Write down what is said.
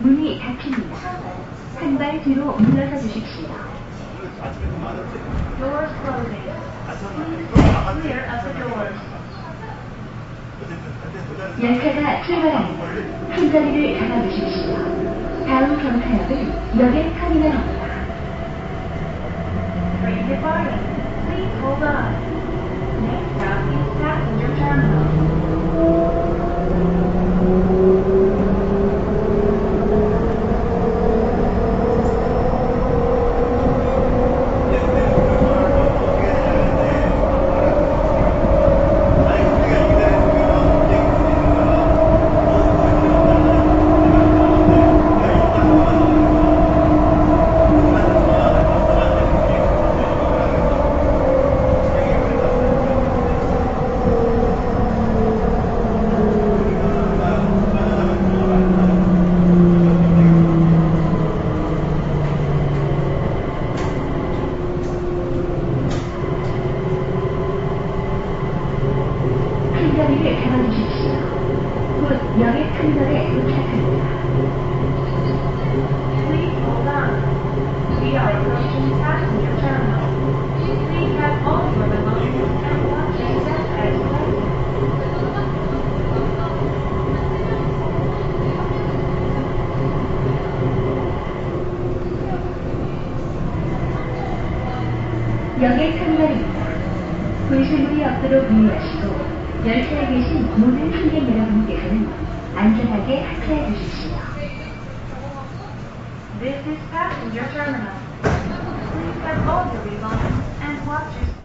문이 닫힙니다. 한 발 뒤로 물러서 주십시오. Doors closing. Please stay clear of the doors. 열차가 출발합니다. 손잡이를 잡아주십시오. 다음 정차역은 역의 터미널입니다. Train departing. Please hold on. Next stop is passenger terminal. 손잡이를 잡아주십시오. 곧 역의 터미널에 도착합니다. Please hold on. We are approaching passenger terminal. Please have all your belongings and watch your step as well. 역의 터미널입니다. 불실물이 없도록 유의하시고 열차에 계신 모든 승객 여러분께서는 안전하게 하차해 주십시오. This is passenger terminal. Please have all your belongings and watch your